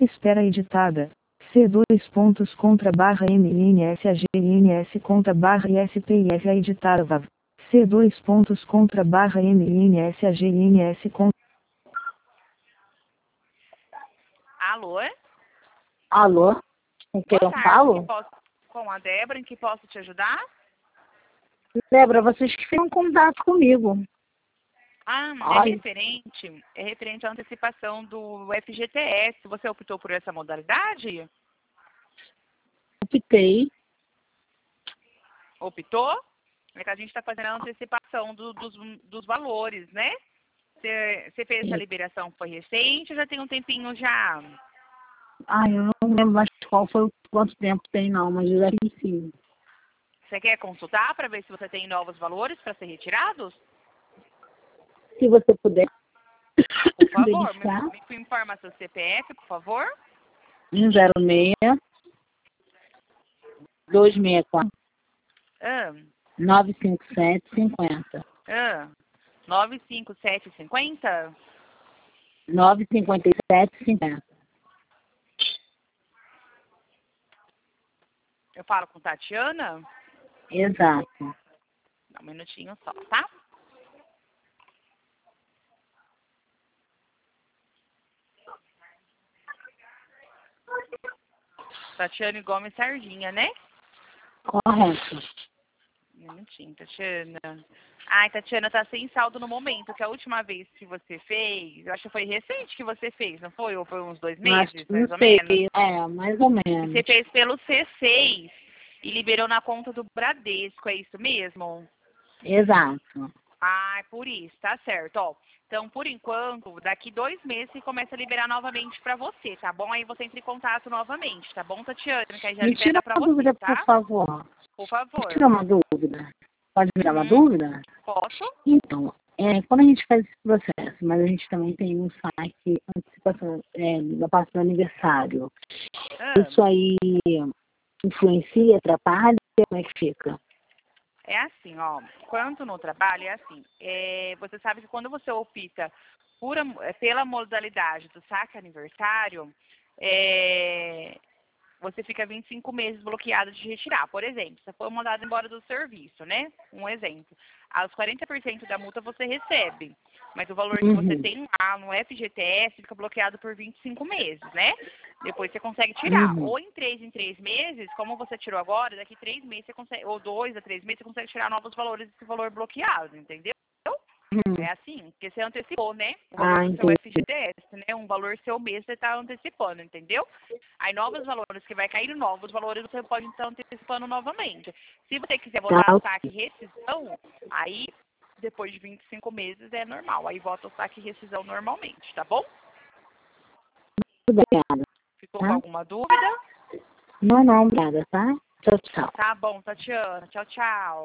Espera editada. C2 pontos contra barra MNSAGNS contra barra ISPIF editada VAV. C2 pontos contra barra MNSAGNS contra. Alô? Alô? Com quem eu Boa tarde, falo? com a Débora, em que posso te ajudar? Débora, vocês que fizeram contato comigo. É referente à antecipação do FGTS. Você optou por essa modalidade? Optei. Optou? É que a gente está fazendo a antecipação dos valores, né? Você fez essa liberação, foi recente ou já tem um tempinho já? Eu não lembro mais quanto tempo tem não, mas já tem sim. Você quer consultar para ver se você tem novos valores para ser retirados? Se você puder. Por favor, verificar. me informa seu CPF, por favor. 106 264 957 50 95750? 957 50. Eu falo com Tatiana? Exato. Dá um minutinho só, tá? Tatiane Gomes Sardinha, né? Correto. Um minutinho, Tatiana. Ai, Tatiana, tá sem saldo no momento, que a última vez que você fez, eu acho que foi recente que você fez, não foi? Ou foi uns 2 meses, mais ou menos? Mais ou menos. Você fez pelo C6 e liberou na conta do Bradesco, é isso mesmo? Exato. Ah, é por isso, tá certo. Ó, então, por enquanto, daqui 2 meses você começa a liberar novamente pra você, tá bom? Aí você entra em contato novamente, tá bom, Tatiana? Que aí já Me tira libera pra uma você, dúvida, tá? por favor. Por favor. Me tira uma dúvida. Pode me dar uma dúvida? Posso? Então, quando a gente faz esse processo, mas a gente também tem um saque antecipação da parte do aniversário. Isso aí influencia, atrapalha? Como é que fica? É assim, ó, quanto no trabalho, é assim, você sabe que quando você opta pela modalidade do saque aniversário, você fica 25 meses bloqueado de retirar. Por exemplo, você foi mandado embora do serviço, né? Um exemplo. Aos 40% da multa você recebe, mas o valor que você tem lá no FGTS fica bloqueado por 25 meses, né? Depois você consegue tirar. Ou em 3 meses, como você tirou agora, daqui 3 meses você consegue, ou 2 a 3 meses, você consegue tirar novos valores desse valor bloqueado, entendeu? É assim, porque você antecipou, né? O valor do seu FGTS, né? Um valor seu mês você está antecipando, entendeu? Aí novos valores que vai cair, novos valores você pode estar antecipando novamente. Se você quiser voltar ao saque e rescisão, aí depois de 25 meses é normal. Aí volta o saque e rescisão normalmente, tá bom? Obrigada. Ficou com alguma dúvida? Não, obrigada, tá? Tchau, tchau. Tá bom, Tatiana. Tchau, tchau.